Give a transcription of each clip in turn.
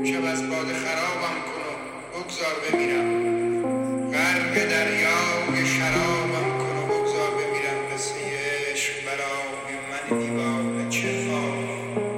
امشب از باده خرابم کن و بگذار بمیرم، غرق دریای شرابم کن و بگذار بمیرم. قصه عشق برای من دیوانه چه خواب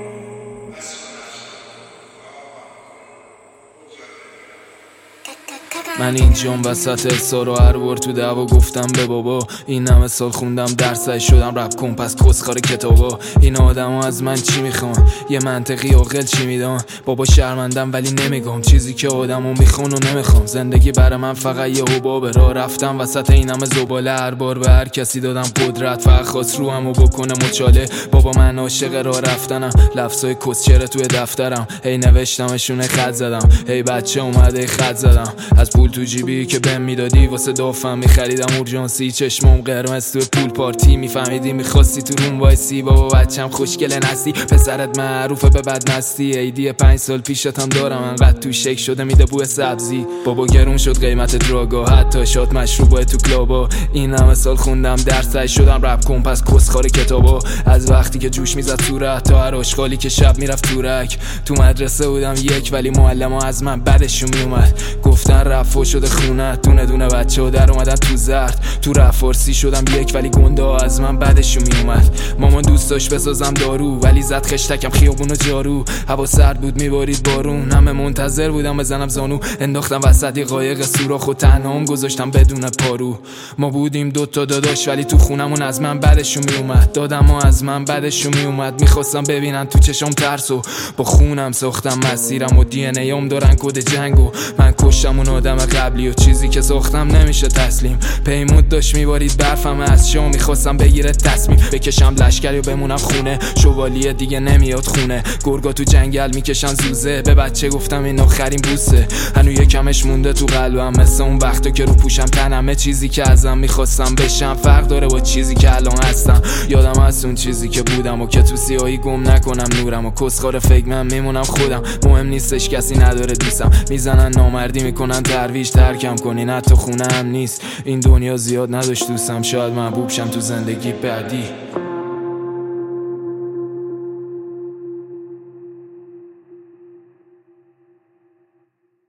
من اینجام وسط احسار و هر بار تو دعوا گفتم به بابا این همه سال خوندم درسای شدم رپ کن پس کسخار کتابا. این آدما از من چی میخوان؟ یه منطقی عاقل چی میدان؟ بابا شرمندم ولی نمیگم چیزی که آدمو میخوان و نمیخوام. زندگی برای من فقط یه حبابه، راه رفتم وسط این همه زباله. هر بار به هر کسی دادم قدرت، فقط خواست رو همو بکنه مچاله. بابا من عاشق راه رفتنم، لفظای کسچره توی دفترم هی نوشتمشونه خط زدم. هی بچه اومده خط زدم از پول تو جیبی که بهم میدادی واسه دافم میخریدم اورژانسی. چشمم قرمز تو پول پارتی میفهمیدی میخواستی تو روم وایسی. بابا بچم خوشگله نستی، پسرت معروفه به بدمستی. ایدی 5 سال پیشتم دارم انقدر تو شک شده میده بوی سبزی. بابا گرون شد قیمت دراگا، حتی شاد مشروبای تو کلابا. این همه سال خوندم درسای شدم رپ کن پس کسخار کتابا. از وقتی که جوش میزد صورت تا هر آشغالی که شب میرفت تورک. تو مدرسه بودم یک ولی معلم ها از من بدشون میومد، گفتن رفع شده خونه. دونه دونه بچه ها در اومدن تو زرد، تو رفارسی شدم یک ولی گنده ها از من بدشون میومد. مامان دوست داشت بسازم دارو ولی زد خشتکم خیابون و جارو. هوا سرد بود میبارید بارون، همه منتظر بودم بزنم زانو. انداختم وسط یه قایق سوراخ و تنهام گذاشتم بدون پارو. ما بودیم دوتا داداش ولی تو خونمون از من بدشون میومد. دادم ها از من بدشون میومد، میخواستم ببینن تو چشام ترسو. با خونم ساختم مسیرم و دی ان ایام دارن کد جنگو. من کشتم اون آدم قبلی و چیزی که ساختم نمیشه تسلیم. پیمود داشت میبارید برفم از شام، میخواستم بگیره تصمیم بکشم لشکری و بمونم خونه. شوالیه دیگه نمیاد خونه، گرگا تو جنگل میکشن زوزه. به بچه گفتم این آخرین بوسه، هنو یکمش مونده تو قلبم مثل اون وقتا که رو پوشم تنمه. چیزی که ازم میخواستم بشم فرق داره با چیزی که الان هستم. یادم از اون چیزی که بودم و که تو سیاهی گم نکنم نورم. و کسخار فکر من میمونم خودم، مهم نیستش کسی نداره دوستم. میزنن نامردی میکنن درویش ترکم کنین، حتی خونه هم نیست. این دنیا زیاد نداشت دوستم، شاید محبوب شم تو زندگی بعدی.